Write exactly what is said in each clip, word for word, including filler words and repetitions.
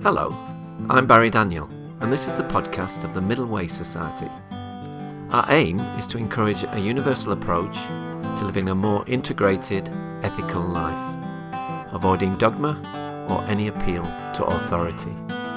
Hello, I'm Barry Daniel, and this is the podcast of the Middle Way Society. Our aim is to encourage a universal approach to living a more integrated, ethical life, avoiding dogma or any appeal to authority.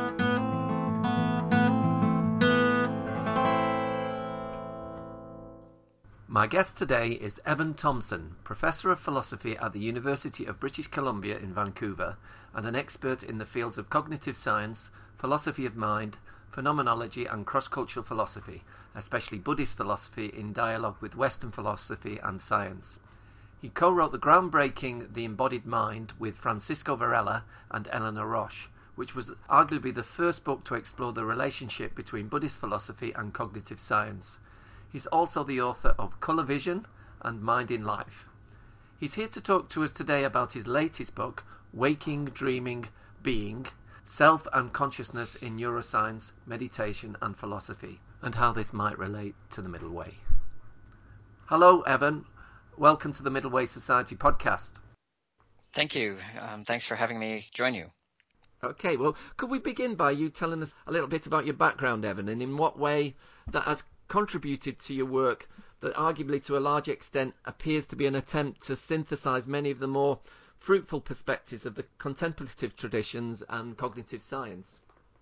My guest today is Evan Thompson, Professor of Philosophy at the University of British Columbia in Vancouver and an expert in the fields of cognitive science, philosophy of mind, phenomenology and cross-cultural philosophy, especially Buddhist philosophy in dialogue with Western philosophy and science. He co-wrote the groundbreaking The Embodied Mind with Francisco Varela and Eleanor Roche, which was arguably the first book to explore the relationship between Buddhist philosophy and cognitive science. He's also the author of Colour Vision and Mind in Life. He's here to talk to us today about his latest book, Waking, Dreaming, Being, Self and Consciousness in Neuroscience, Meditation and Philosophy, and how this might relate to the Middle Way. Hello, Evan. Welcome to the Middle Way Society podcast. Thank you. Um, thanks for having me join you. Okay, well, could we begin by you telling us a little bit about your background, Evan, and in what way that has contributed to your work that arguably to a large extent appears to be an attempt to synthesize many of the more fruitful perspectives of the contemplative traditions and cognitive science?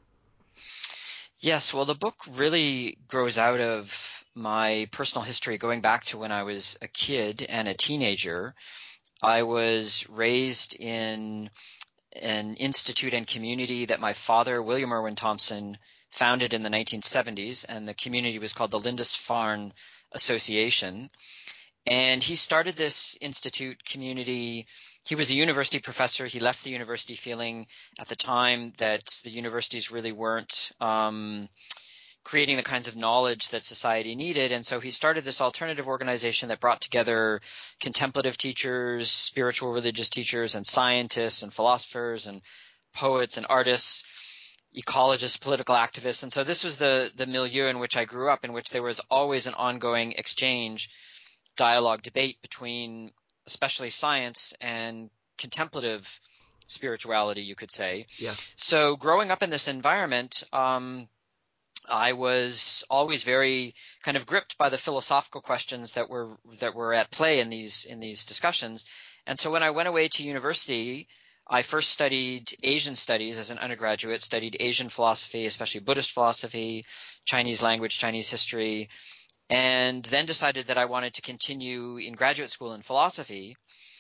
Yes, well, the book really grows out of my personal history going back to when I was a kid and a teenager. I was raised in an institute and community that my father, William Irwin Thompson, founded in the nineteen seventies, and the community was called the Lindisfarne Association. And he started this institute community. He was a university professor. He left the university feeling at the time that the universities really weren't um, creating the kinds of knowledge that society needed. And so he started this alternative organization that brought together contemplative teachers, spiritual religious teachers, and scientists and philosophers and poets and artists, ecologists, political activists. And so this was the, the milieu in which I grew up, in which there was always an ongoing exchange, dialogue, debate between especially science and contemplative spirituality, you could say. Yeah. So growing up in this environment, um, I was always very kind of gripped by the philosophical questions that were that were at play in these in these discussions. And so when I went away to university, I first studied Asian studies as an undergraduate, studied Asian philosophy, especially Buddhist philosophy, Chinese language, Chinese history, and then decided that I wanted to continue in graduate school in philosophy,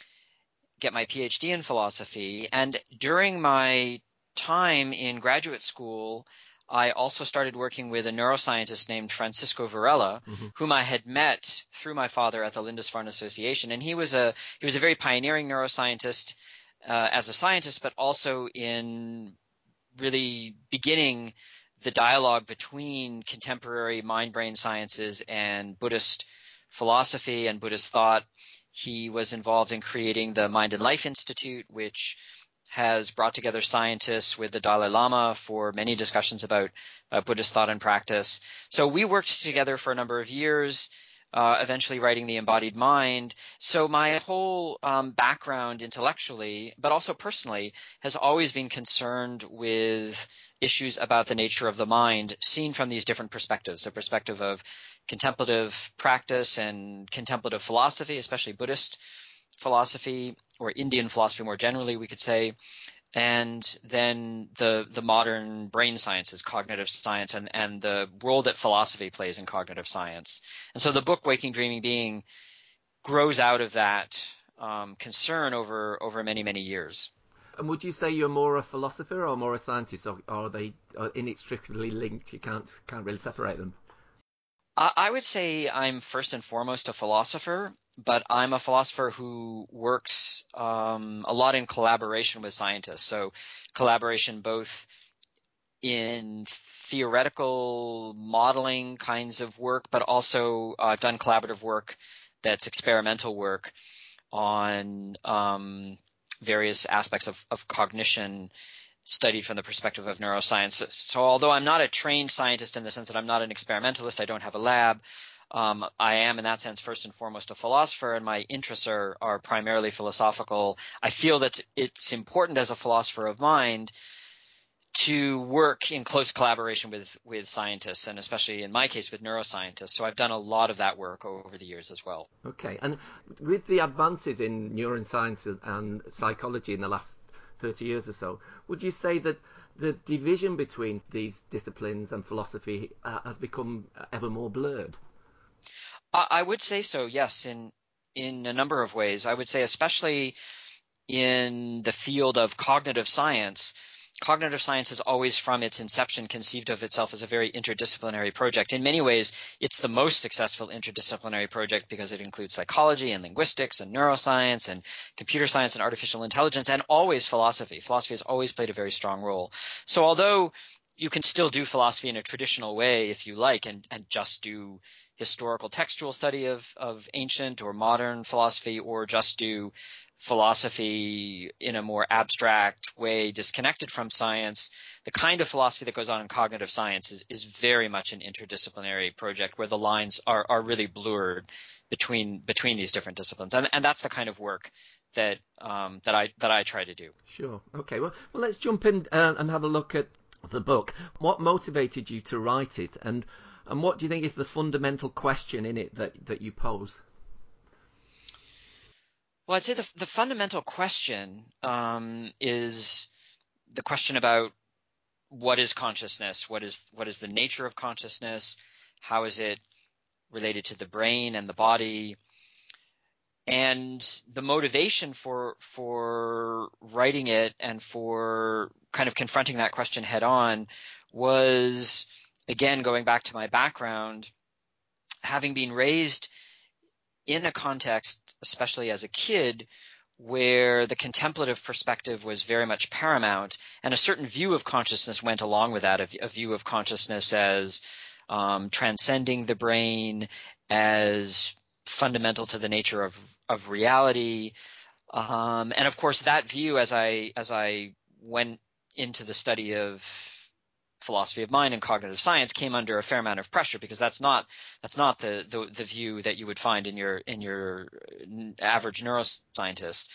get my PhD in philosophy. And during my time in graduate school, I also started working with a neuroscientist named Francisco Varela, mm-hmm. whom I had met through my father at the Lindisfarne Association. And he was a he was a very pioneering neuroscientist uh, as a scientist, but also in really beginning the dialogue between contemporary mind-brain sciences and Buddhist philosophy and Buddhist thought. He was involved in creating the Mind and Life Institute, which has brought together scientists with the Dalai Lama for many discussions about uh, Buddhist thought and practice. So we worked together for a number of years, uh, eventually writing The Embodied Mind. So my whole um, background intellectually, but also personally, has always been concerned with issues about the nature of the mind seen from these different perspectives, the perspective of contemplative practice and contemplative philosophy, especially Buddhist philosophy or Indian philosophy more generally, we could say, and then the the modern brain sciences, cognitive science, and, and the role that philosophy plays in cognitive science. And so the book Waking, Dreaming, Being grows out of that um, concern over, over many, many years. And would you say you're more a philosopher or more a scientist, or, or are they are inextricably linked? You can't can't really separate them? I would say I'm first and foremost a philosopher, but I'm a philosopher who works um, a lot in collaboration with scientists. So collaboration both in theoretical modeling kinds of work, but also uh, I've done collaborative work that's experimental work on um, various aspects of, of cognition studied from the perspective of neuroscience. So although I'm not a trained scientist in the sense that I'm not an experimentalist, I don't have a lab, um, I am in that sense first and foremost a philosopher, and my interests are, are primarily philosophical. I feel that it's important as a philosopher of mind to work in close collaboration with, with scientists, and especially in my case with neuroscientists. So I've done a lot of that work over the years as well. Okay, and with the advances in neuroscience and psychology in the last thirty years or so, would you say that the division between these disciplines and philosophy uh, has become ever more blurred? I, I would say so, yes, in in a number of ways. I would say especially in the field of cognitive science. Cognitive science has always, from its inception, conceived of itself as a very interdisciplinary project. In many ways, it's the most successful interdisciplinary project because it includes psychology and linguistics and neuroscience and computer science and artificial intelligence, and always philosophy. Philosophy has always played a very strong role. So although you can still do philosophy in a traditional way if you like, and, and just do historical textual study of, of ancient or modern philosophy, or just do philosophy in a more abstract way, disconnected from science. The kind of philosophy that goes on in cognitive science is, is very much an interdisciplinary project where the lines are, are really blurred between between these different disciplines, and, and that's the kind of work that um, that I that I try to do. Sure. Okay. Well, well, let's jump in uh, and have a look at the book. What motivated you to write it, and and what do you think is the fundamental question in it that, that you pose? Well, I'd say the, the fundamental question um, is the question about what is consciousness? What is what is the nature of consciousness? How is it related to the brain and the body? And the motivation for for writing it and for kind of confronting that question head on was, again, going back to my background, having been raised in a context, especially as a kid, where the contemplative perspective was very much paramount, and a certain view of consciousness went along with that, a, a view of consciousness as um, transcending the brain, as fundamental to the nature of, of reality. Um, and of course, that view, as I as I went into the study of philosophy of mind and cognitive science, came under a fair amount of pressure, because that's not that's not the, the the view that you would find in your in your average neuroscientist.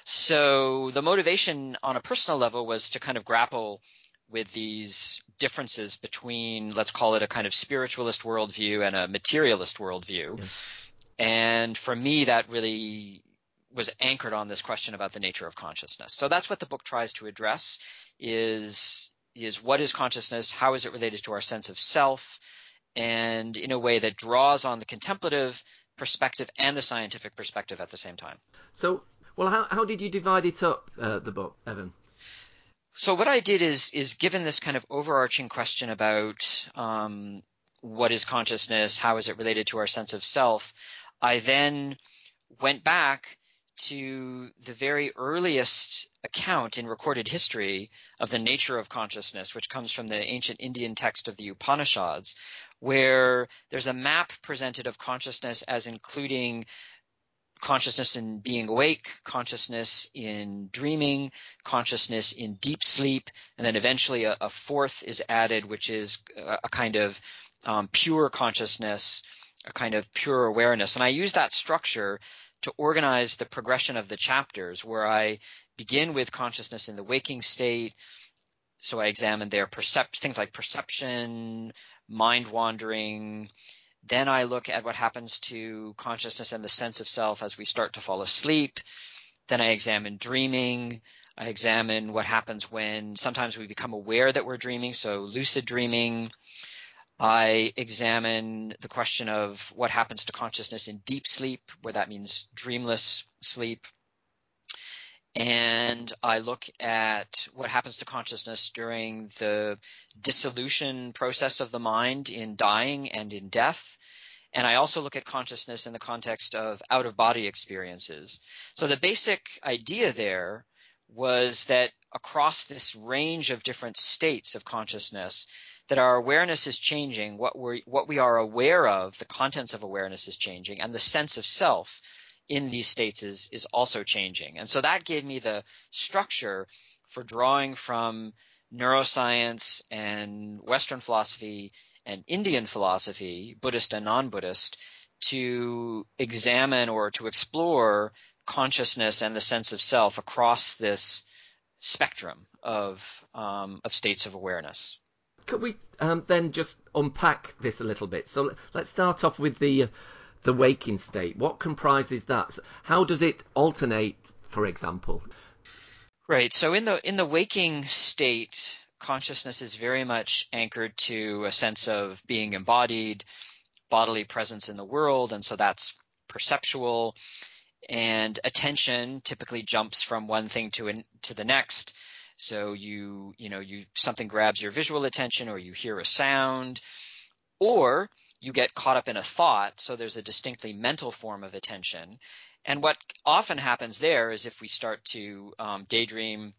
So the motivation on a personal level was to kind of grapple with these differences between, let's call it, a kind of spiritualist worldview and a materialist worldview. Yeah. And for me, that really was anchored on this question about the nature of consciousness. So that's what the book tries to address, is is what is consciousness, how is it related to our sense of self, and in a way that draws on the contemplative perspective and the scientific perspective at the same time. So, well, how how did you divide it up, uh, the book, Evan? So what I did is is given this kind of overarching question about um, what is consciousness, how is it related to our sense of self, I then went back to the very earliest account in recorded history of the nature of consciousness, which comes from the ancient Indian text of the Upanishads, where there's a map presented of consciousness as including consciousness in being awake, consciousness in dreaming, consciousness in deep sleep, and then eventually a, a fourth is added, which is a, a kind of um, pure consciousness, a kind of pure awareness. And I use that structure to organize the progression of the chapters, where I begin with consciousness in the waking state. So I examine their percep- things like perception, mind wandering. Then I look at what happens to consciousness and the sense of self as we start to fall asleep. Then I examine dreaming. I examine what happens when sometimes we become aware that we're dreaming, so lucid dreaming. I examine the question of what happens to consciousness in deep sleep, where that means dreamless sleep. And I look at what happens to consciousness during the dissolution process of the mind in dying and in death. And I also look at consciousness in the context of out-of-body experiences. So the basic idea there was that across this range of different states of consciousness, that our awareness is changing, what we what we are aware of, the contents of awareness is changing, and the sense of self in these states is is also changing. And so that gave me the structure for drawing from neuroscience and Western philosophy and Indian philosophy, Buddhist and non-Buddhist, to examine or to explore consciousness and the sense of self across this spectrum of um, of states of awareness. Could we um, then just unpack this a little bit? So let's start off with the the waking state. What comprises that? How does it alternate, for example? Right. So in the in the waking state, consciousness is very much anchored to a sense of being embodied, bodily presence in the world, and so that's perceptual. And attention typically jumps from one thing to an, to the next. So you you know you something grabs your visual attention, or you hear a sound, or you get caught up in a thought. So there's a distinctly mental form of attention. And what often happens there is if we start to um, daydream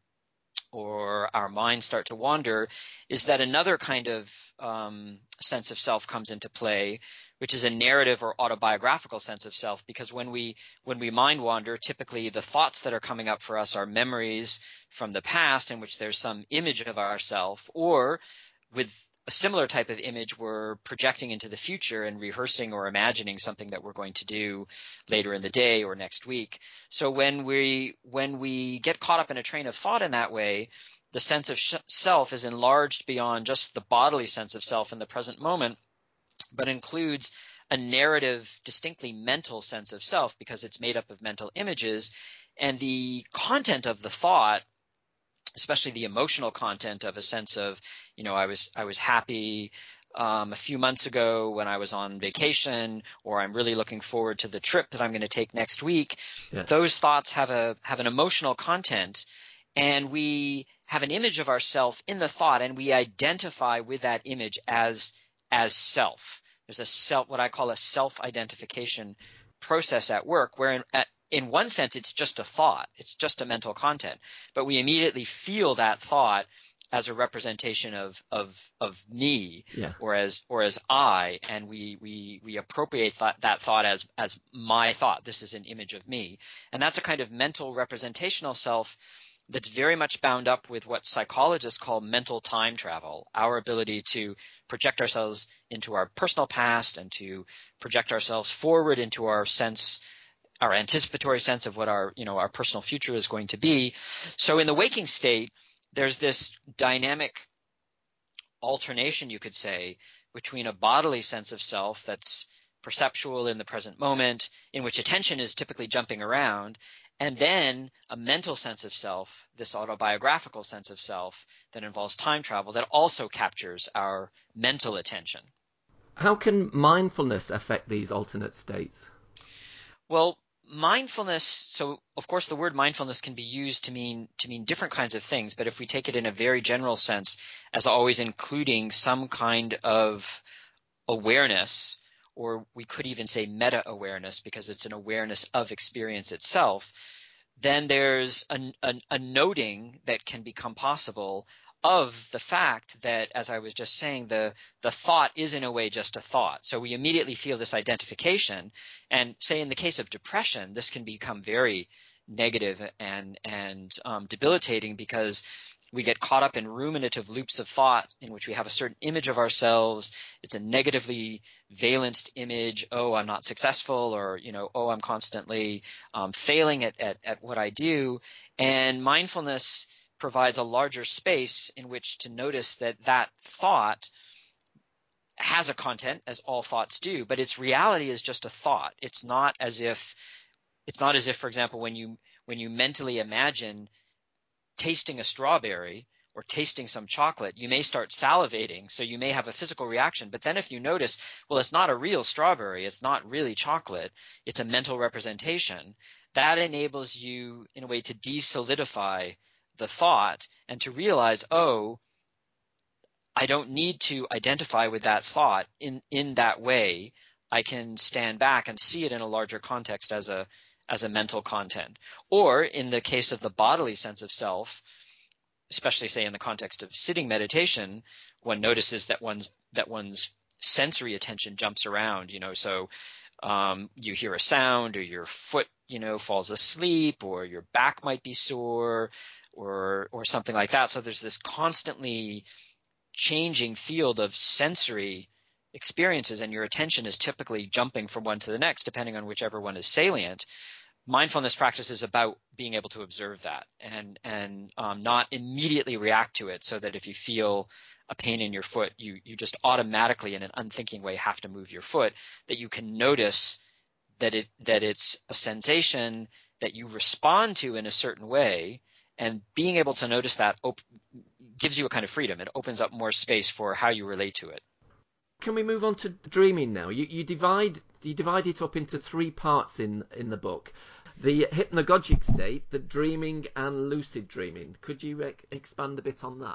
or our minds start to wander, is that another kind of um, sense of self comes into play, which is a narrative or autobiographical sense of self. Because when we when we mind wander, typically the thoughts that are coming up for us are memories from the past in which there's some image of ourself, or with a similar type of image, we're projecting into the future and rehearsing or imagining something that we're going to do later in the day or next week. So when we when we get caught up in a train of thought in that way, the sense of sh- self is enlarged beyond just the bodily sense of self in the present moment, but includes a narrative, distinctly mental sense of self, because it's made up of mental images. And the content of the thought, especially the emotional content of a sense of, you know, I was I was happy um, a few months ago when I was on vacation, or I'm really looking forward to the trip that I'm going to take next week. Yeah. Those thoughts have a have an emotional content, and we have an image of ourself in the thought, and we identify with that image as as self. There's a self, what I call a self-identification process at work, where at in one sense, it's just a thought. It's just a mental content. But we immediately feel that thought as a representation of of of me, yeah. or as or as I, and we we we appropriate that, that thought as as my thought. This is an image of me, and that's a kind of mental representational self that's very much bound up with what psychologists call mental time travel. Our ability to project ourselves into our personal past and to project ourselves forward into our sense. Our anticipatory sense of what our, you know, our personal future is going to be. So in the waking state, there's this dynamic alternation, you could say, between a bodily sense of self that's perceptual in the present moment, in which attention is typically jumping around, and then a mental sense of self, this autobiographical sense of self that involves time travel, that also captures our mental attention. How can mindfulness affect these alternate states? Well, mindfulness, so of course the word mindfulness can be used to mean to mean different kinds of things, but if we take it in a very general sense, as always including some kind of awareness, or we could even say meta-awareness because it's an awareness of experience itself, then there's a, a, a noting that can become possible of the fact that, as I was just saying, the the thought is in a way just a thought. So we immediately feel this identification, and say in the case of depression, this can become very negative and and um, debilitating, because we get caught up in ruminative loops of thought in which we have a certain image of ourselves. It's a negatively valenced image. Oh, I'm not successful, or, you know, oh, I'm constantly um, failing at, at at what I do. And mindfulness provides a larger space in which to notice that that thought has a content, as all thoughts do, but its reality is just a thought. It's not as if, it's not as if, for example, when you when you mentally imagine tasting a strawberry or tasting some chocolate, you may start salivating, so you may have a physical reaction. But then if you notice, well, it's not a real strawberry, it's not really chocolate, it's a mental representation, that enables you in a way to de-solidify the thought and to realize, oh, I don't need to identify with that thought in, in that way. I can stand back and see it in a larger context as a as a mental content. Or in the case of the bodily sense of self, especially say in the context of sitting meditation, one notices that one's that one's sensory attention jumps around, you know, so um, you hear a sound, or your foot, you know, falls asleep, or your back might be sore, or or something like that. So there's this constantly changing field of sensory experiences, and your attention is typically jumping from one to the next, depending on whichever one is salient. mindfulness practice is about being able to observe that and and um, not immediately react to it, so that if you feel a pain in your foot, you you just automatically in an unthinking way have to move your foot, that you can notice that it that it's a sensation that you respond to in a certain way, and being able to notice that op- gives you a kind of freedom. It opens up more space for how you relate to it. Can we move on to dreaming now? You you divide you divide it up into three parts in in the book: the hypnagogic state, the dreaming, and lucid dreaming. Could you e- expand a bit on that?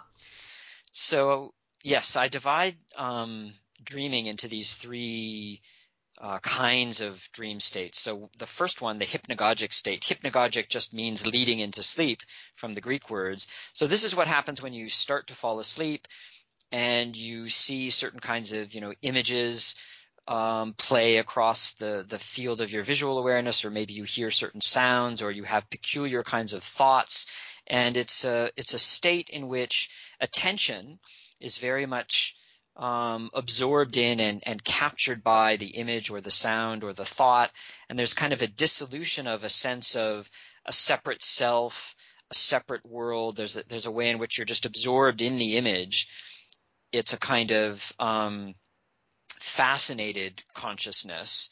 So yes, I divide um, dreaming into these three uh, kinds of dream states. So the first one, the hypnagogic state. Hypnagogic just means leading into sleep from the Greek words. So this is what happens when you start to fall asleep and you see certain kinds of, you know, images um, play across the, the field of your visual awareness, or maybe you hear certain sounds, or you have peculiar kinds of thoughts. And it's a, it's a state in which attention is very much um, absorbed in and, and captured by the image or the sound or the thought. And there's kind of a dissolution of a sense of a separate self, a separate world. There's a, there's a way in which you're just absorbed in the image. It's a kind of um, fascinated consciousness.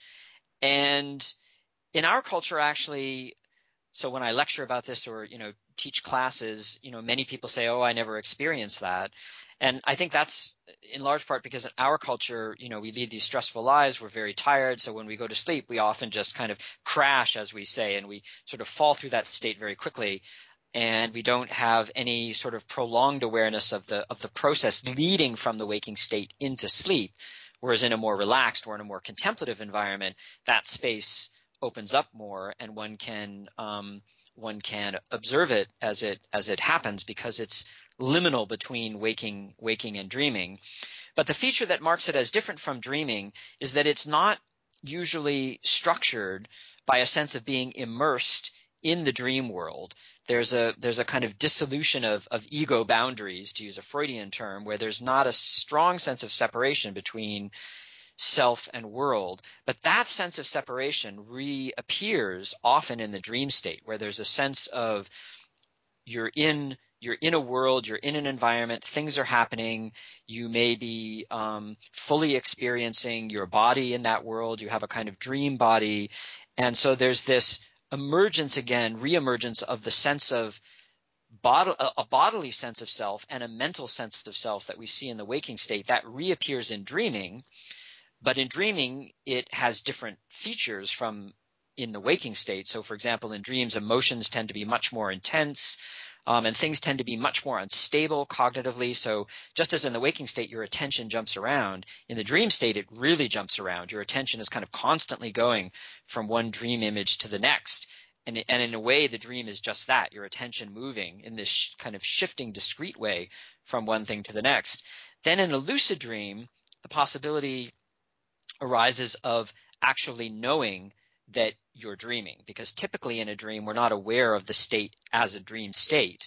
And in our culture, actually, so when I lecture about this or, you know, teach classes, you know, many people say, oh, I never experienced that. And I think that's in large part because in our culture, you know, we lead these stressful lives. We're very tired. So when we go to sleep, we often just kind of crash, as we say, and we sort of fall through that state very quickly. And we don't have any sort of prolonged awareness of the of the process leading from the waking state into sleep. Whereas in a more relaxed or in a more contemplative environment, that space opens up more, and one can um, one can observe it as it as it happens, because it's liminal between waking waking and dreaming. But the feature that marks it as different from dreaming is that it's not usually structured by a sense of being immersed in the dream world. There's a there's a kind of dissolution of, of ego boundaries, to use a Freudian term, where there's not a strong sense of separation between self and world. But that sense of separation reappears often in the dream state, where there's a sense of you're in you're in a world, you're in an environment, things are happening, you may be um, fully experiencing your body in that world, you have a kind of dream body. And so there's this emergence again, reemergence of the sense of bod- a bodily sense of self and a mental sense of self that we see in the waking state that reappears in dreaming. But in dreaming, it has different features from in the waking state. So for example, in dreams, emotions tend to be much more intense. Um, and things tend to be much more unstable cognitively. So just as in the waking state, your attention jumps around, in the dream state, it really jumps around. Your attention is kind of constantly going from one dream image to the next. And, and in a way, the dream is just that, your attention moving in this sh- kind of shifting, discrete way from one thing to the next. Then in a lucid dream, the possibility arises of actually knowing that you're dreaming, because typically in a dream we're not aware of the state as a dream state.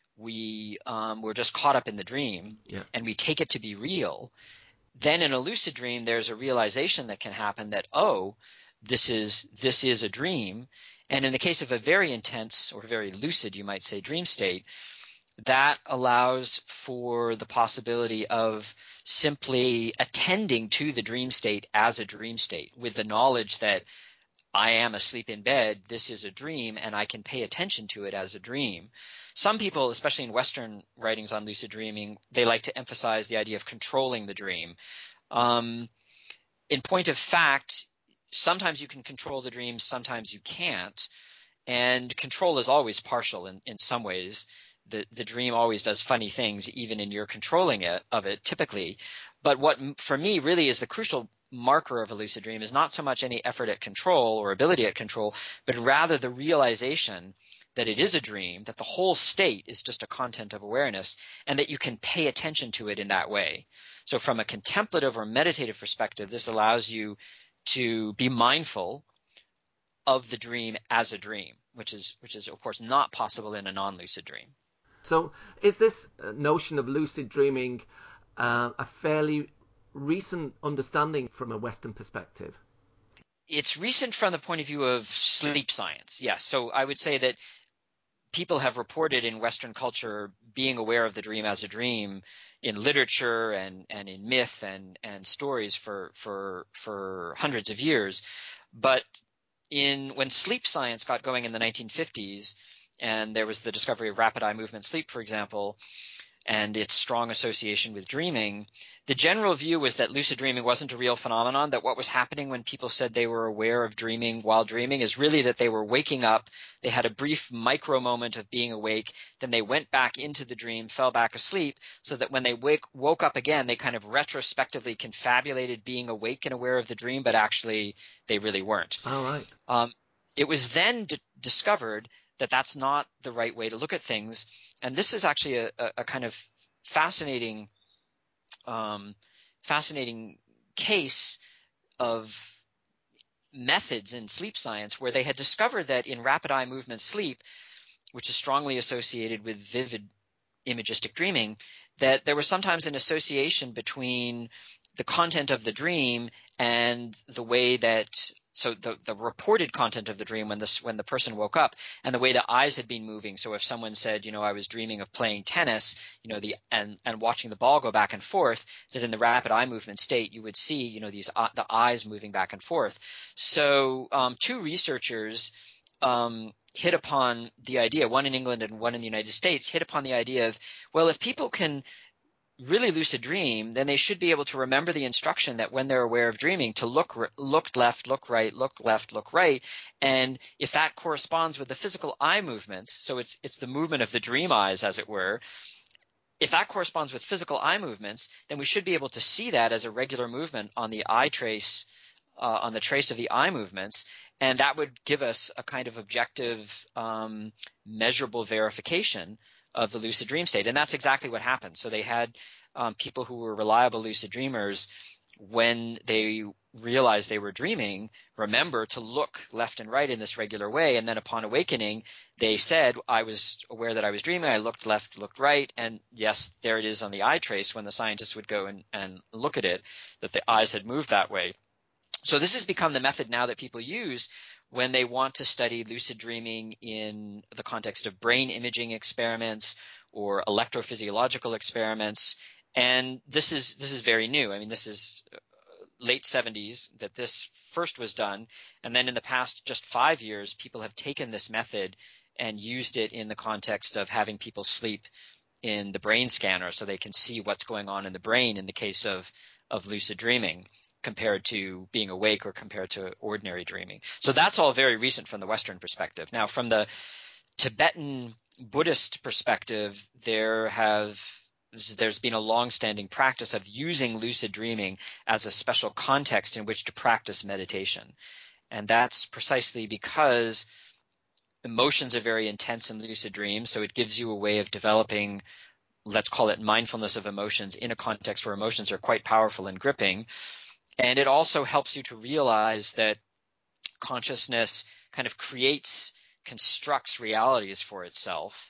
We um, we're just caught up in the dream, yeah. And we take it to be real. Then in a lucid dream, there's a realization that can happen that, oh, this is this is a dream. And in the case of a very intense or very lucid, you might say, dream state, that allows for the possibility of simply attending to the dream state as a dream state, with the knowledge that I am asleep in bed, this is a dream, and I can pay attention to it as a dream. Some people, especially in Western writings on lucid dreaming, they like to emphasize the idea of controlling the dream. Um, in point of fact, sometimes you can control the dream, sometimes you can't. And control is always partial in, in some ways. The, the dream always does funny things, even in your controlling it, of it, typically. But what, for me, really is the crucial marker of a lucid dream is not so much any effort at control or ability at control, but rather the realization that it is a dream, that the whole state is just a content of awareness, and that you can pay attention to it in that way. So from a contemplative or meditative perspective, this allows you to be mindful of the dream as a dream, which is, which is of course not possible in a non-lucid dream. So is this notion of lucid dreaming uh, a fairly recent understanding from a Western perspective? it's recent from the point of view of sleep science. Yes. So I would say that people have reported in Western culture being aware of the dream as a dream in literature and, and in myth and, and stories for, for, for hundreds of years. But in, when sleep science got going in the nineteen fifties, and there was the discovery of rapid eye movement sleep, for example, and its strong association with dreaming, the general view was that lucid dreaming wasn't a real phenomenon, that what was happening when people said they were aware of dreaming while dreaming is really that they were waking up, they had a brief micro moment of being awake, then they went back into the dream, fell back asleep, so that when they wake, woke up again, they kind of retrospectively confabulated being awake and aware of the dream, but actually they really weren't. All right. Um, it was then d- discovered that that's not the right way to look at things. And this is actually a, a, a kind of fascinating, um, fascinating case of methods in sleep science where they had discovered that in rapid eye movement sleep, which is strongly associated with vivid imagistic dreaming, that there was sometimes an association between the content of the dream and the way that so the, the reported content of the dream when this when the person woke up and the way the eyes had been moving. So if someone said, you know, I was dreaming of playing tennis, you know, the and and watching the ball go back and forth, that in the rapid eye movement state you would see, you know, these uh, the eyes moving back and forth. So um, two researchers um, hit upon the idea, one in England and one in the United States, hit upon the idea of, well, if people can really lucid dream, then they should be able to remember the instruction that when they're aware of dreaming to look look left, look right, look left, look right. And if that corresponds with the physical eye movements, so it's it's the movement of the dream eyes, as it were, if that corresponds with physical eye movements, then we should be able to see that as a regular movement on the eye trace, uh, on the trace of the eye movements. And that would give us a kind of objective, um, measurable verification of the lucid dream state. And that's exactly what happened. So they had um, people who were reliable lucid dreamers, when they realized they were dreaming, remember to look left and right in this regular way. And then upon awakening, they said, I was aware that I was dreaming. I looked left, looked right. And yes, there it is on the eye trace when the scientists would go and, and look at it, that the eyes had moved that way. So this has become the method now that people use when they want to study lucid dreaming in the context of brain imaging experiments or electrophysiological experiments. And this is this is very new. I mean, this is late seventies that this first was done. And then in the past just five years, people have taken this method and used it in the context of having people sleep in the brain scanner so they can see what's going on in the brain in the case of, of lucid dreaming, compared to being awake or compared to ordinary dreaming. So that's all very recent from the Western perspective. Now, from the Tibetan Buddhist perspective, there have there's been a long-standing practice of using lucid dreaming as a special context in which to practice meditation. And that's precisely because emotions are very intense in lucid dreams, so it gives you a way of developing, let's call it mindfulness of emotions, in a context where emotions are quite powerful and gripping. And it also helps you to realize that consciousness kind of creates, constructs realities for itself,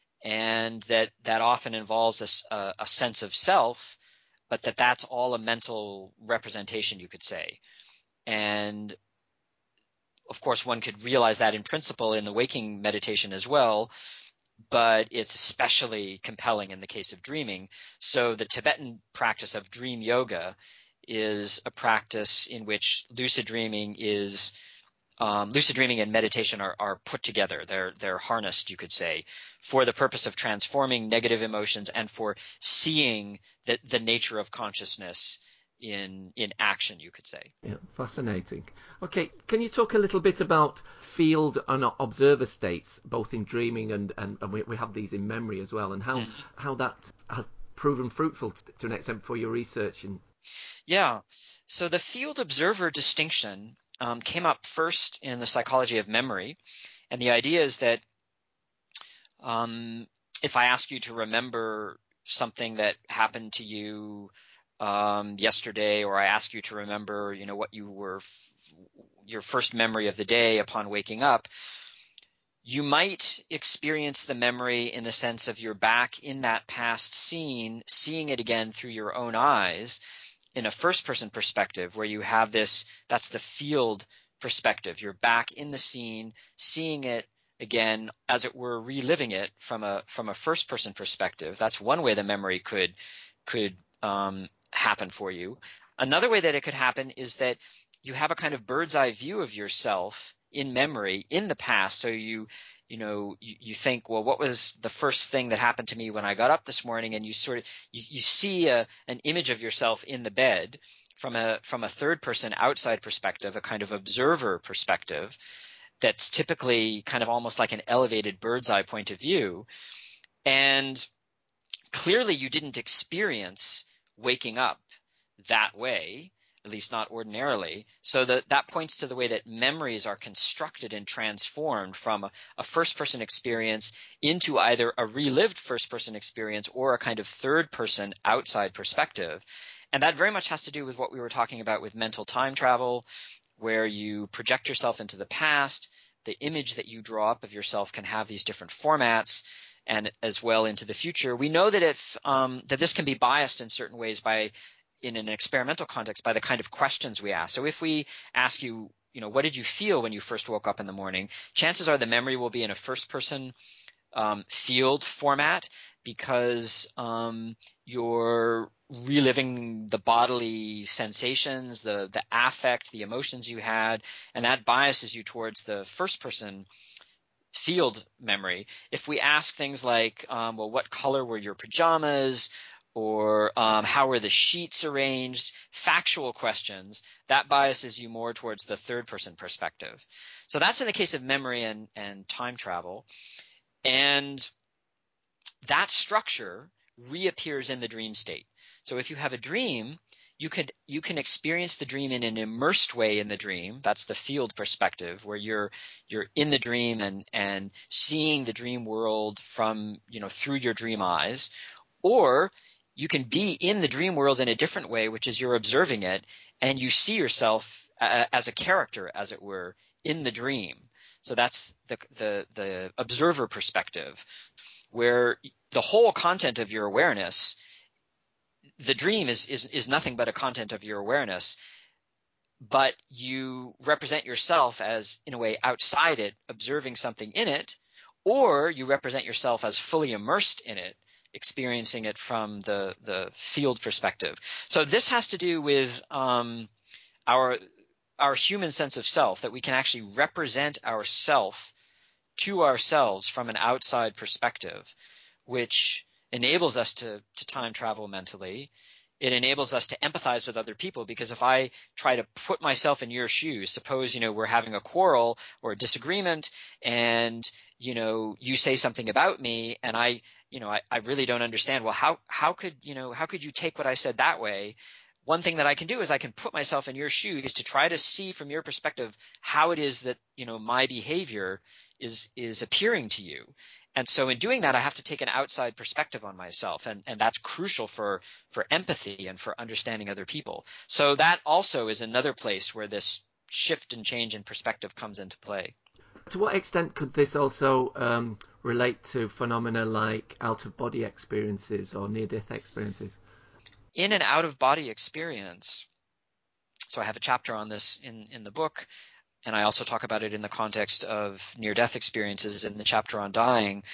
and that that often involves a, a sense of self, but that that's all a mental representation, you could say. And of course, one could realize that in principle in the waking meditation as well, but it's especially compelling in the case of dreaming. So the Tibetan practice of dream yoga is a practice in which lucid dreaming is um, lucid dreaming and meditation are, are put together. They're they're harnessed, you could say, for the purpose of transforming negative emotions and for seeing the, the nature of consciousness in in action, you could say. Yeah, fascinating. Okay, can you talk a little bit about field and observer states, both in dreaming and and, and we, we have these in memory as well, and how mm. how that has proven fruitful to, to an extent for your research? And yeah, so the field observer distinction um, came up first in the psychology of memory, and the idea is that um, if I ask you to remember something that happened to you Um, yesterday, or I ask you to remember, you know, what you were, f- your first memory of the day upon waking up, you might experience the memory in the sense of you're back in that past scene, seeing it again through your own eyes in a first person perspective, where you have this, that's the field perspective. You're back in the scene, seeing it again, as it were, reliving it from a from a first person perspective. That's one way the memory could could um, happen for you. Another way that it could happen is that you have a kind of bird's eye view of yourself in memory in the past. So you you know you, you think, well, what was the first thing that happened to me when I got up this morning? And you sort of you, you see a, an image of yourself in the bed from a from a third person outside perspective, a kind of observer perspective. That's typically kind of almost like an elevated bird's eye point of view. And clearly you didn't experience waking up that way, at least not ordinarily. So that, that points to the way that memories are constructed and transformed from a, a first-person experience into either a relived first-person experience or a kind of third-person outside perspective. And that very much has to do with what we were talking about with mental time travel, where you project yourself into the past. The image that you draw up of yourself can have these different formats, and as well into the future. We know that if um, that this can be biased in certain ways by, in an experimental context, by the kind of questions we ask. So if we ask you, you know, what did you feel when you first woke up in the morning? Chances are the memory will be in a first-person um, field format, because um, you're reliving the bodily sensations, the the affect, the emotions you had, and that biases you towards the first person field memory. If we ask things like, um, well, what color were your pajamas, or um, how were the sheets arranged, factual questions, that biases you more towards the third person perspective. So that's in the case of memory and, and time travel. And that structure reappears in the dream state. So if you have a dream, you could you can experience the dream in an immersed way in the dream. That's the field perspective, where you're you're in the dream and and seeing the dream world from, you know, through your dream eyes. Or you can be in the dream world in a different way, which is you're observing it and you see yourself uh, as a character, as it were, in the dream. So that's the the the observer perspective, where the whole content of your awareness, the dream is, is, is nothing but a content of your awareness, but you represent yourself as, in a way, outside it, observing something in it, or you represent yourself as fully immersed in it, experiencing it from the, the field perspective. So this has to do with um, our our human sense of self, that we can actually represent ourself to ourselves from an outside perspective, which enables us to, to time travel mentally. It enables us to empathize with other people, because if I try to put myself in your shoes, suppose, you know, we're having a quarrel or a disagreement, and, you know, you say something about me, and I, you know, I, I really don't understand. Well, how, how could, you know, how could you take what I said that way? One thing that I can do is I can put myself in your shoes to try to see from your perspective how it is that, you know, my behavior is, is appearing to you. And so in doing that, I have to take an outside perspective on myself, and, and that's crucial for, for empathy and for understanding other people. So that also is another place where this shift and change in perspective comes into play. To what extent could this also um, relate to phenomena like out-of-body experiences or near-death experiences? In an out-of-body experience, so I have a chapter on this in, in the book, and I also talk about it in the context of near-death experiences in the chapter on dying.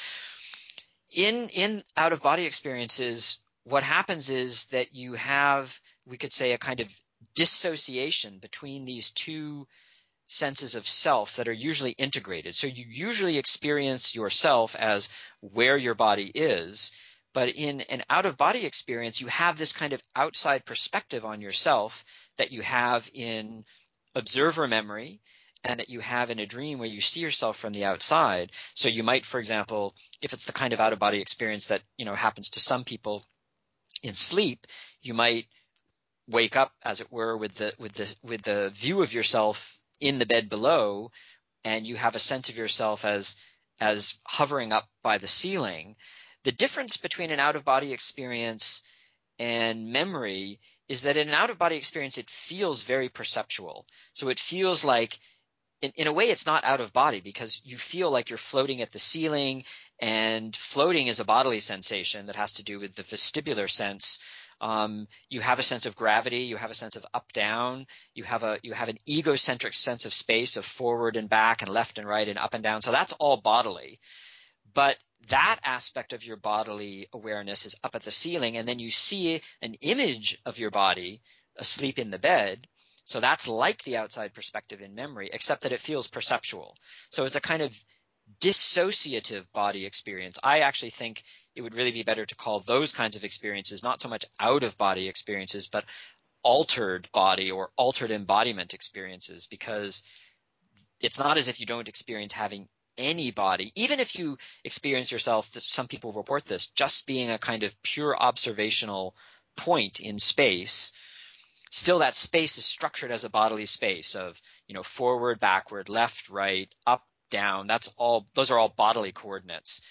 In in out-of-body experiences, what happens is that you have, we could say, a kind of dissociation between these two senses of self that are usually integrated. So you usually experience yourself as where your body is, but in an out-of-body experience, you have this kind of outside perspective on yourself that you have in observer memory, and that you have in a dream where you see yourself from the outside. So you might, for example, if it's the kind of out-of-body experience that, you know, happens to some people in sleep, you might wake up, as it were, with the with the with the view of yourself in the bed below, and you have a sense of yourself as as hovering up by the ceiling. The difference between an out-of-body experience and memory is that in an out-of-body experience, it feels very perceptual. So it feels like, in, in a way, it's not out of body, because you feel like you're floating at the ceiling, and floating is a bodily sensation that has to do with the vestibular sense Um, you have a sense of gravity, you have a sense of up down, you have a you have an egocentric sense of space, of forward and back and left and right and up and down. So that's all bodily. But that aspect of your bodily awareness is up at the ceiling, and then you see an image of your body asleep in the bed. So that's like the outside perspective in memory, except that it feels perceptual. So it's a kind of dissociative body experience. I actually think it would really be better to call those kinds of experiences not so much out-of-body experiences, but altered body or altered embodiment experiences, because it's not as if you don't experience having any body. Even if you experience yourself, some people report this, just being a kind of pure observational point in space, still that space is structured as a bodily space of, you know, forward, backward, left, right, up, down. That's all, those are all bodily coordinates.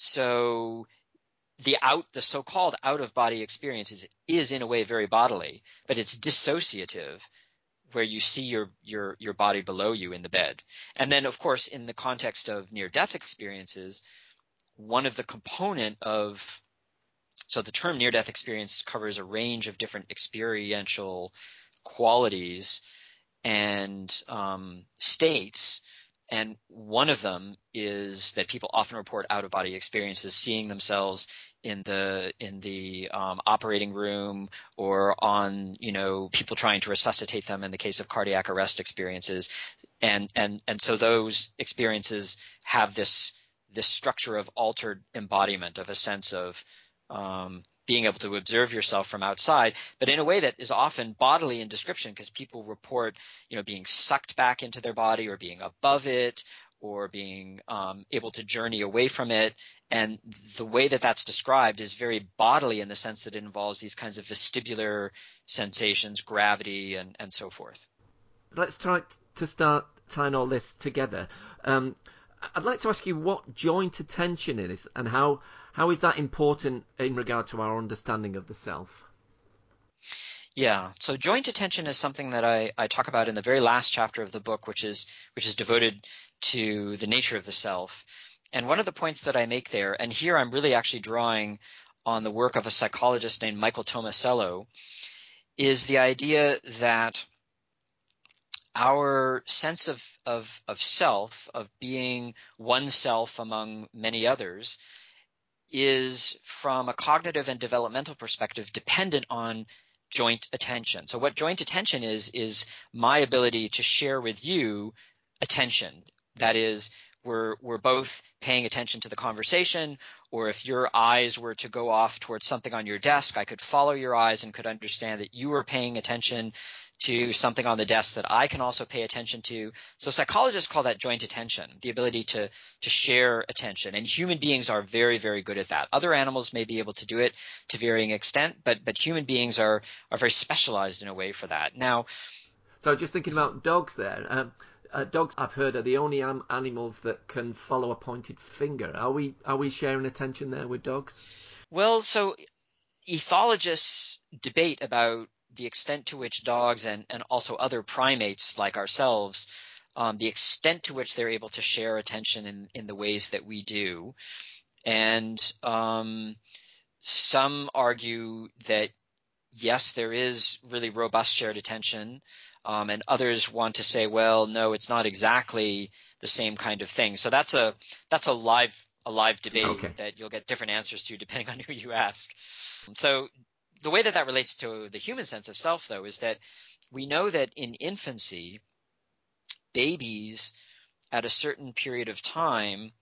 So the out, the so-called out-of-body experience is, is in a way very bodily, but it's dissociative, where you see your, your, your body below you in the bed. And then, of course, in the context of near-death experiences, one of the component of, so the term near-death experience covers a range of different experiential qualities and um, states. And one of them is that people often report out-of-body experiences, seeing themselves in the in the um, operating room, or on, you know, people trying to resuscitate them in the case of cardiac arrest experiences, and and and so those experiences have this this structure of altered embodiment, of a sense of um, being able to observe yourself from outside, but in a way that is often bodily in description, because people report, you know, being sucked back into their body, or being above it, or being um, able to journey away from it. And the way that that's described is very bodily, in the sense that it involves these kinds of vestibular sensations, gravity, and, and so forth. Let's try to start tying all this together. Um, I'd like to ask you what joint attention is, and how how is that important in regard to our understanding of the self? Yeah, so joint attention is something that I, I talk about in the very last chapter of the book, which is which is devoted to the nature of the self. And one of the points that I make there, and here I'm really actually drawing on the work of a psychologist named Michael Tomasello, is the idea that our sense of, of, of self, of being oneself among many others, is, from a cognitive and developmental perspective, dependent on joint attention. So what joint attention is, is my ability to share with you attention. That is, we're, we're both paying attention to the conversation, or if your eyes were to go off towards something on your desk, I could follow your eyes and could understand that you were paying attention to something on the desk that I can also pay attention to. So psychologists call that joint attention, the ability to, to share attention. And human beings are very, very good at that. Other animals may be able to do it to varying extent, but, but human beings are, are very specialized in a way for that. Now, so just thinking about dogs there, um, uh, dogs, I've heard, are the only am- animals that can follow a pointed finger. Are we, are we sharing attention there with dogs? Well, so ethologists debate about the extent to which dogs and, and also other primates like ourselves, um, the extent to which they're able to share attention in, in the ways that we do. And um, some argue that, yes, there is really robust shared attention, um, and others want to say, well, no, it's not exactly the same kind of thing. So that's a that's a live a live debate okay. that you'll get different answers to depending on who you ask. So the way that that relates to the human sense of self, though, is that we know that in infancy, babies at a certain period of time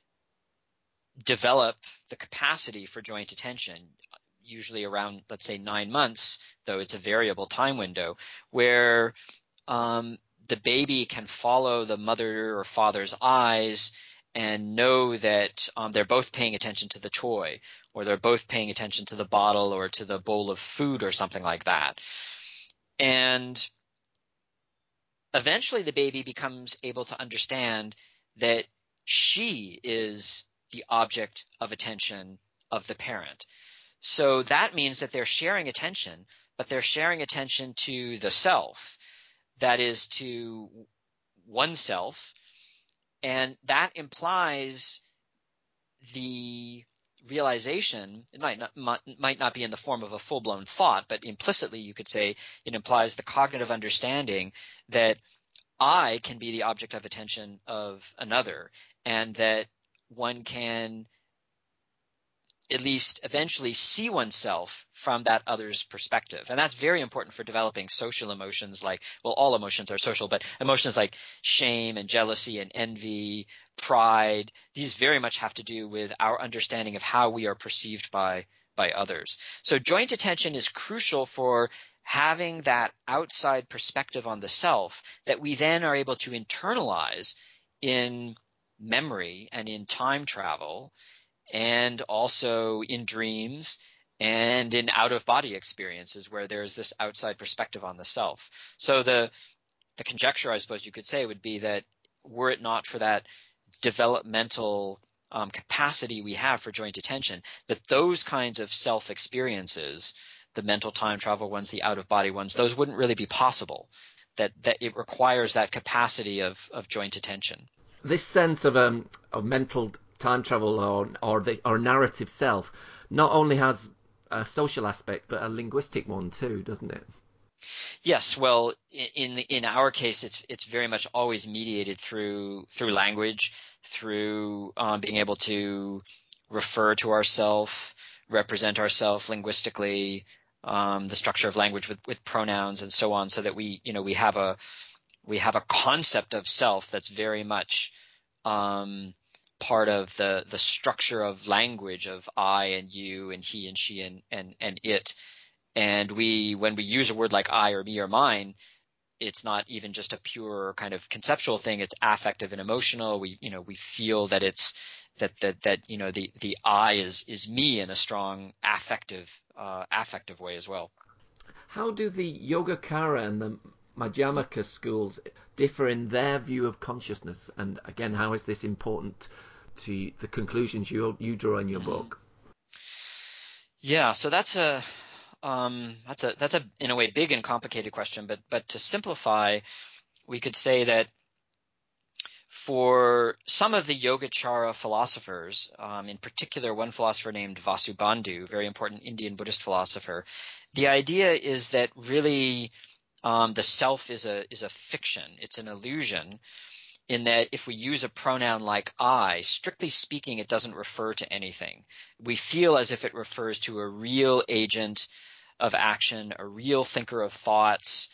develop the capacity for joint attention, usually around, let's say, nine months, though it's a variable time window, where um, the baby can follow the mother or father's eyes and know that um, they're both paying attention to the toy, or they're both paying attention to the bottle or to the bowl of food or something like that. And eventually the baby becomes able to understand that she is the object of attention of the parent. So that means that they're sharing attention, but they're sharing attention to the self, that is, to oneself. And that implies the realization, it might not, might not be in the form of a full-blown thought, but implicitly you could say it implies the cognitive understanding that I can be the object of attention of another, and that one can at least eventually see oneself from that other's perspective. And that's very important for developing social emotions like, well, all emotions are social, but emotions like shame and jealousy and envy, pride, these very much have to do with our understanding of how we are perceived by, by others. So joint attention is crucial for having that outside perspective on the self that we then are able to internalize in memory and in time travel, and also in dreams and in out-of-body experiences where there's this outside perspective on the self. So the the conjecture, I suppose you could say, would be that were it not for that developmental um, capacity we have for joint attention, that those kinds of self-experiences, the mental time travel ones, the out-of-body ones, those wouldn't really be possible, that, that it requires that capacity of, of joint attention. This sense of, um, of mental time travel or or the or narrative self not only has a social aspect but a linguistic one too, doesn't it? Yes, well, in in our case, it's it's very much always mediated through through language, through um, being able to refer to ourselves, represent ourselves linguistically, um, the structure of language with, with pronouns and so on, so that we you know we have a we have a concept of self that's very much um, part of the the structure of language of I and you and he and she and and and it. And we, when we use a word like I or me or mine, it's not even just a pure kind of conceptual thing. It's affective and emotional. We, you know, we feel that it's that that that you know the the I is is me in a strong affective uh, affective way as well. How do the Yogacara and the Madhyamaka schools differ in their view of consciousness? And again, how is this important to the conclusions you you draw in your Mm-hmm. book? Yeah, so that's a um, that's a that's a in a way big and complicated question. But but to simplify, we could say that for some of the Yogacara philosophers, um, in particular one philosopher named Vasubandhu, very important Indian Buddhist philosopher, the idea is that really um, the self is a is a fiction. It's an illusion, in that if we use a pronoun like I, strictly speaking, it doesn't refer to anything. We feel as if it refers to a real agent of action, a real thinker of thoughts,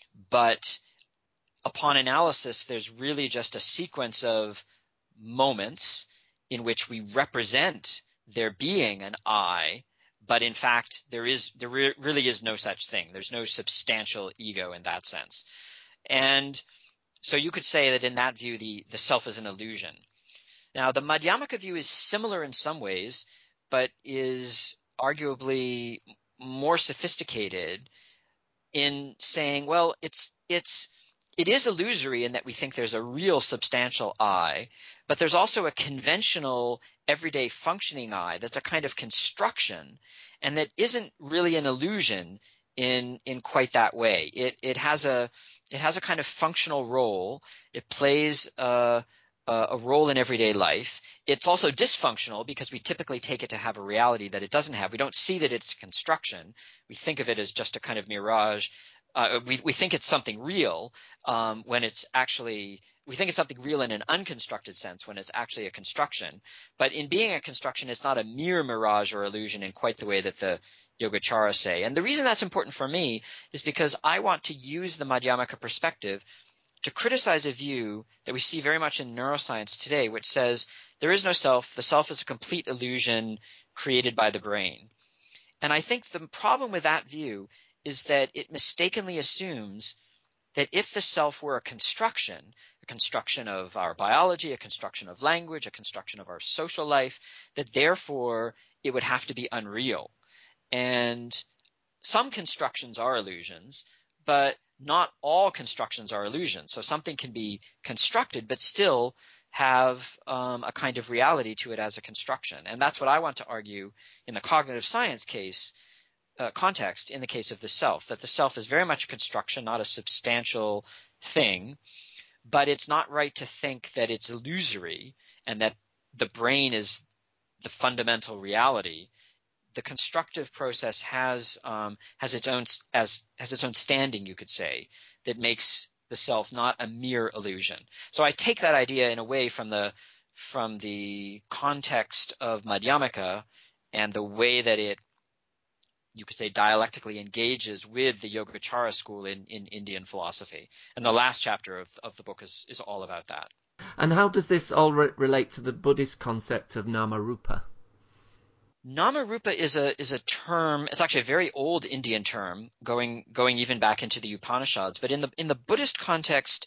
but upon analysis, there's really just a sequence of moments in which we represent there being an I, but in fact, there is there re- really is no such thing. There's no substantial ego in that sense. And so you could say that in that view, the, the self is an illusion. Now, the Madhyamaka view is similar in some ways, but is arguably more sophisticated in saying, well, it's it's it is illusory in that we think there's a real substantial I, but there's also a conventional everyday functioning I that's a kind of construction, and that isn't really an illusion in in quite that way. It it has a it has a kind of functional role. It plays a, a role in everyday life. It's also dysfunctional because we typically take it to have a reality that it doesn't have. We don't see that it's a construction. We think of it as just a kind of mirage. Uh, we we think it's something real um, when it's actually we think it's something real in an unconstructed sense when it's actually a construction. But in being a construction, it's not a mere mirage or illusion in quite the way that the Yogacara say. And the reason that's important for me is because I want to use the Madhyamaka perspective to criticize a view that we see very much in neuroscience today, which says there is no self. The self is a complete illusion created by the brain. And I think the problem with that view is that it mistakenly assumes that if the self were a construction, a construction of our biology, a construction of language, a construction of our social life, that therefore it would have to be unreal. And some constructions are illusions, but not all constructions are illusions. So something can be constructed but still have um, a kind of reality to it as a construction. And that's what I want to argue in the cognitive science case uh, context, in the case of the self, that the self is very much a construction, not a substantial thing. But it's not right to think that it's illusory and that the brain is the fundamental reality, the constructive process has um, has its own as has its own standing, you could say, that makes the self not a mere illusion. So I take that idea in a way from the from the context of Madhyamaka and the way that it, you could say, dialectically engages with the Yogacara school in, in Indian philosophy. And the last chapter of, of the book is, is all about that. And how does this all re- relate to the Buddhist concept of Namarupa? Namarupa is a is a term. It's actually a very old Indian term, going going even back into the Upanishads. But in the in the Buddhist context,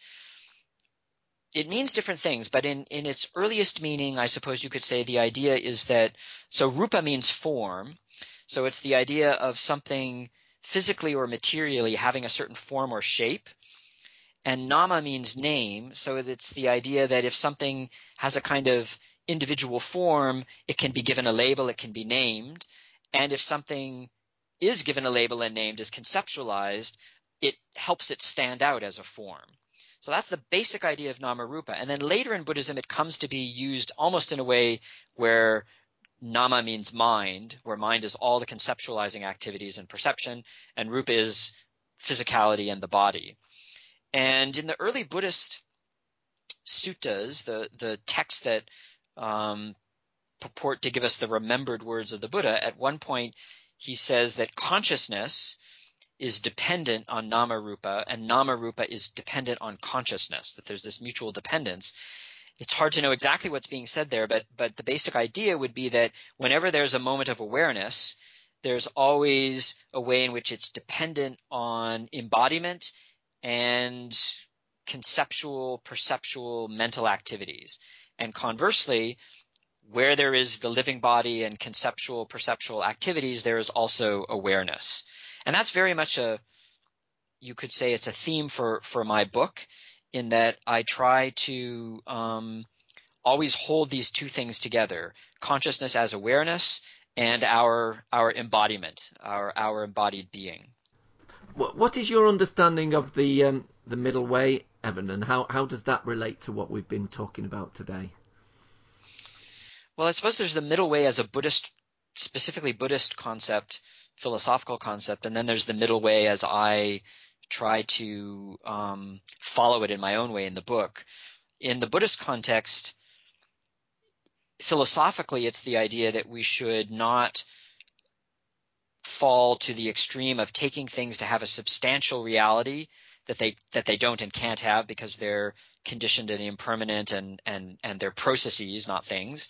it means different things. But in in its earliest meaning, I suppose you could say the idea is that, so rupa means form. So it's the idea of something physically or materially having a certain form or shape. And nama means name. So it's the idea that if something has a kind of individual form, it can be given a label, it can be named. And if something is given a label and named, is conceptualized, it helps it stand out as a form. So that's the basic idea of Namarupa. And then later in Buddhism, it comes to be used almost in a way where nama means mind, where mind is all the conceptualizing activities and perception, and rupa is physicality and the body. And in the early Buddhist suttas, the, the texts that um, purport to give us the remembered words of the Buddha, at one point he says that consciousness is dependent on Namarupa, and Namarupa is dependent on consciousness, that there's this mutual dependence. It's hard to know exactly what's being said there, but but the basic idea would be that whenever there's a moment of awareness, there's always a way in which it's dependent on embodiment and conceptual, perceptual, mental activities. And conversely, where there is the living body and conceptual, perceptual activities, there is also awareness. And that's very much a, you could say it's a theme for, for my book, in that I try to um, always hold these two things together, consciousness as awareness and our our embodiment, our our embodied being. What, what is your understanding of the um, the middle way, Evan, and how, how does that relate to what we've been talking about today? Well, I suppose there's the middle way as a Buddhist, specifically Buddhist concept, philosophical concept, and then there's the middle way as I try to um, follow it in my own way in the book. In the Buddhist context, philosophically, it's the idea that we should not fall to the extreme of taking things to have a substantial reality that they that they don't and can't have because they're conditioned and impermanent and and and they're processes, not things.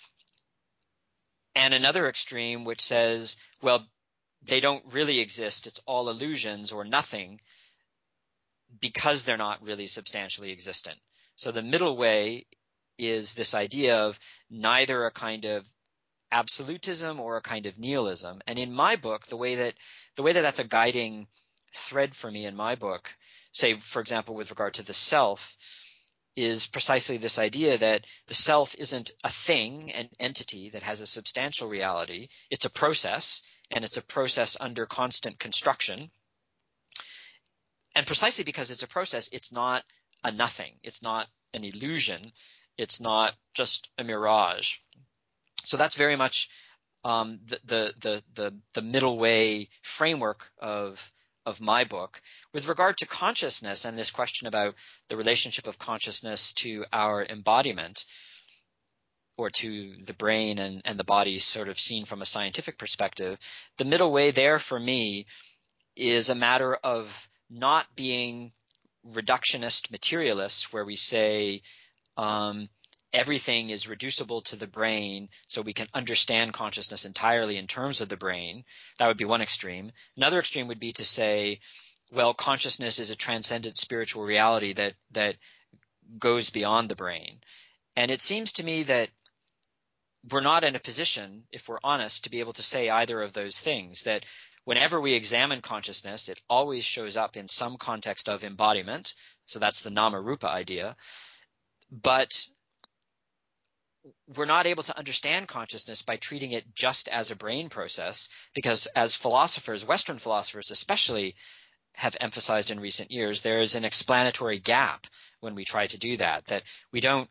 And another extreme which says, well, they don't really exist, it's all illusions or nothing, because they're not really substantially existent. So the middle way is this idea of neither a kind of absolutism or a kind of nihilism. And in my book, the way that the way that that's a guiding thread for me in my book, say, for example, with regard to the self, is precisely this idea that the self isn't a thing, an entity that has a substantial reality. It's a process, and it's a process under constant construction. And precisely because it's a process, it's not a nothing. It's not an illusion. It's not just a mirage. So that's very much um, the, the the the the middle way framework of of my book. With regard to consciousness and this question about the relationship of consciousness to our embodiment, or to the brain and, and the body sort of seen from a scientific perspective, the middle way there for me is a matter of not being reductionist materialists, where we say um, everything is reducible to the brain so we can understand consciousness entirely in terms of the brain. That would be one extreme. Another extreme would be to say, well, consciousness is a transcendent spiritual reality that that goes beyond the brain. And it seems to me that we're not in a position, if we're honest, to be able to say either of those things, that whenever we examine consciousness, it always shows up in some context of embodiment. So that's the Namarupa idea. But we're not able to understand consciousness by treating it just as a brain process, because as philosophers, Western philosophers especially, have emphasized in recent years, there is an explanatory gap when we try to do that, that we don't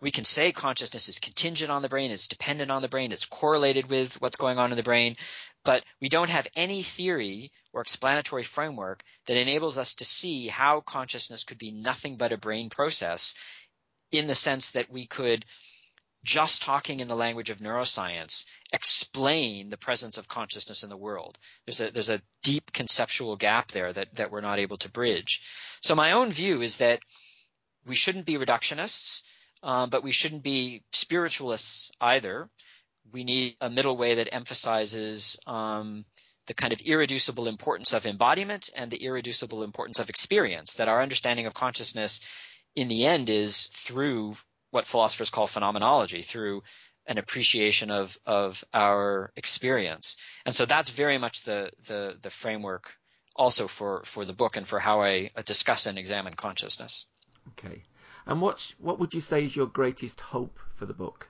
we can say consciousness is contingent on the brain, it's dependent on the brain, it's correlated with what's going on in the brain, but we don't have any theory or explanatory framework that enables us to see how consciousness could be nothing but a brain process, in the sense that we could, just talking in the language of neuroscience, explain the presence of consciousness in the world. There's a there's a deep conceptual gap there that, that we're not able to bridge. So my own view is that we shouldn't be reductionists, um, but we shouldn't be spiritualists either. We need a middle way that emphasizes um, the kind of irreducible importance of embodiment and the irreducible importance of experience, that our understanding of consciousness in the end is through what philosophers call phenomenology, through an appreciation of of our experience. And so that's very much the the, the framework also for, for the book and for how I discuss and examine consciousness. Okay. And what's, what would you say is your greatest hope for the book?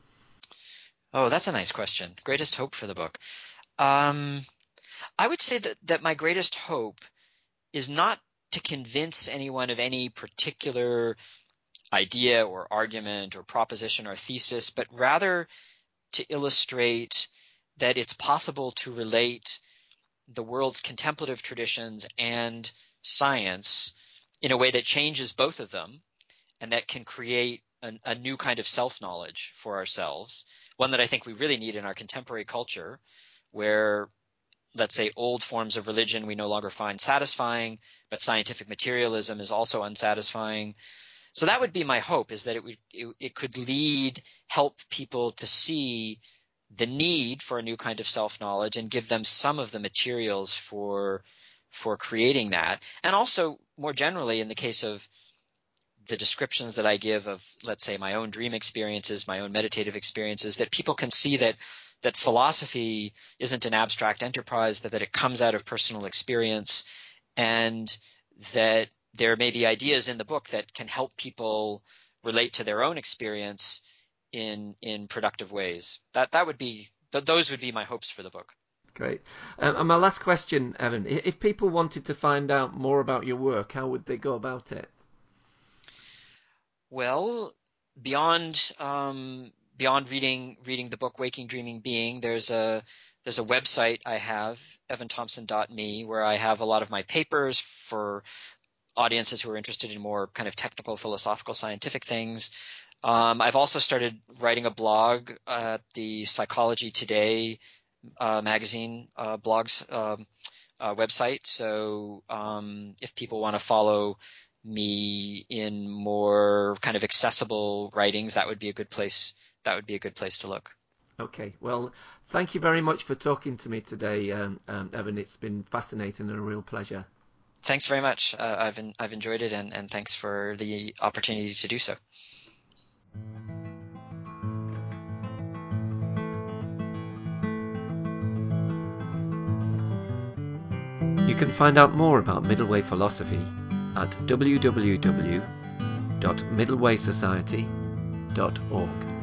Oh, that's a nice question. Greatest hope for the book. Um, I would say that, that my greatest hope is not to convince anyone of any particular idea or argument or proposition or thesis, but rather to illustrate that it's possible to relate the world's contemplative traditions and science in a way that changes both of them and that can create an, a new kind of self-knowledge for ourselves, one that I think we really need in our contemporary culture, where, let's say, old forms of religion we no longer find satisfying, but scientific materialism is also unsatisfying. So that would be my hope, is that it would it, it could lead, help people to see the need for a new kind of self-knowledge and give them some of the materials for for creating that. And also, more generally, in the case of the descriptions that I give of, let's say, my own dream experiences, my own meditative experiences, that people can see that that philosophy isn't an abstract enterprise, but that it comes out of personal experience, and that there may be ideas in the book that can help people relate to their own experience in in productive ways. That that would be th- those would be my hopes for the book. Great. Um, and my last question, Evan, if people wanted to find out more about your work, how would they go about it? Well, beyond um, beyond reading reading the book Waking, Dreaming, Being, there's a there's a website I have, evan thompson dot me, where I have a lot of my papers for audiences who are interested in more kind of technical, philosophical, scientific things. Um, I've also started writing a blog at the Psychology Today uh, magazine uh, blogs um, uh, website. So um, if people want to follow me in more kind of accessible writings, that would be a good place. That would be a good place to look. Okay. Well, thank you very much for talking to me today, um, um, Evan. It's been fascinating and a real pleasure. Thanks very much. Uh, I've in, I've enjoyed it, and, and thanks for the opportunity to do so. You can find out more about Middle Way philosophy at w w w dot middle way society dot org.